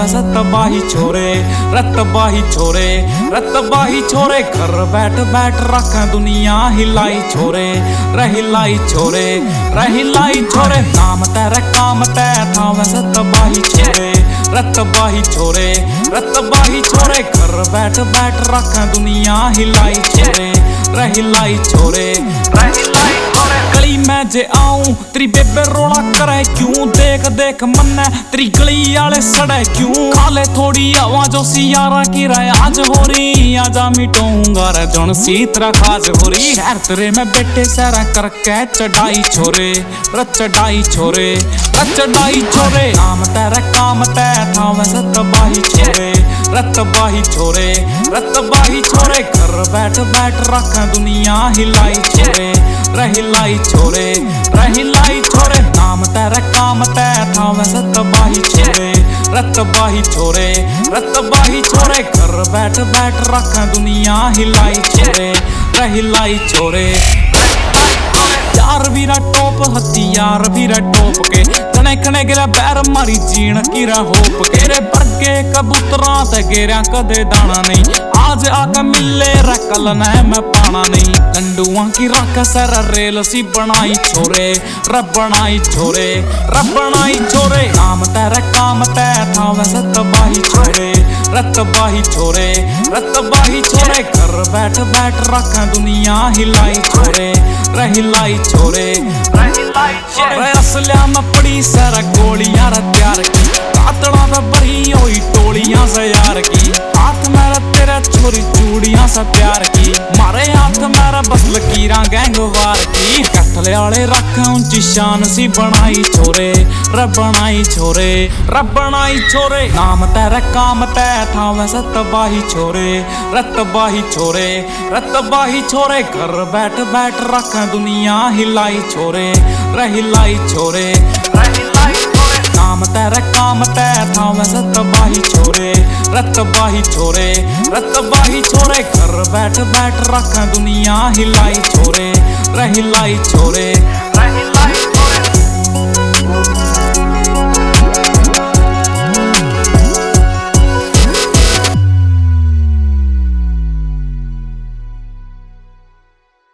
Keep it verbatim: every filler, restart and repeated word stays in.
वैसे तबाही छोरे रतबाही छोरे रतबाही छोरे घर बैठ बैठ रखें दुनिया हिलाई छोरे रहिलाई छोरे रहिलाई छोरे नाम तेरा काम तै था वैसे तबाही छोरे रतबाही छोरे रतबाही छोरे घर बैठ बैठ रखें दुनिया हिलाई छोरे रहिलाई छोरे रहिलाई छोरे गली में जे आऊं तेरी बेबे रोड़ा करे क्यों देख देख मन्ने तेरी गली आले सड़े क्यों काले थोड़ी आवाजों सी यारा की राय आज हो रही आजा मिटूंगा रे जौन सी तेरा खाज हो रही है तेरे में बेटे सारा करके चढ़ाई छोरे र चढ़ाई छोरे र चढ़ाई छोरे नाम तेरा काम तै था वैसे तबाही छोरे रतबाही छोरे रतबाही छोरे घर बैठ बैठ रखें दुनिया हिलाई छोरे रहिलाई छोरे रहिलाई छोरे नाम तेरा काम तै था वैसे तबाही छोरे रतबाही छोरे रतबाही छोरे घर बैठ बैठ रखें दुनिया हिलाई छोरे रहिलाई छोरे यार वीरा टोप हथियार वीरा टोप के कने कने गिरा बैर मारी जीण कीरा होप के रे बरगे कबूतरां ते गिरा कदे दाना नहीं आज आके मिले रे कल न मैं पाना नहीं लंडुआं की रख सर रेल सी बनाई छोरे र बनाई छोरे र बनाई छोरे नाम तेरा काम तै था वैसे तबाही छोरे रतबाही छोरे रतबाही छोरे घर बैठ बैठ रखें दुनिया हिलाई छोरे रहिलाई छोरे रहिलाई छोरे असलिया में पड़ी सारा गोलियां रा त्यार की कातड़ा पे भरी हुई टोलियां से यार की हाथ मेरा तेरा छोरी चूड़ियां सा प्यार की मारे हाथ मेरा बस लकीरां गैंगवार की कठले वाले रखें ऊंची शान सी बनाई छोरे र बनाई छोरे र बनाई छोरे नाम तेरा काम तै था वैसे तबाही छोरे रतबाही छोरे रतबाही छोरे घर बैठ बैठ रखें दुनिया हिलाई छोरे रहिलाई छोरे रहिलाई छोरे नाम तेरा काम तै था वैसे तबाही छोरे रतबाही छोरे रतबाही छोरे घर बैठ बैठ रखें दुनिया हिलाई छोरे रहिलाई छोरे।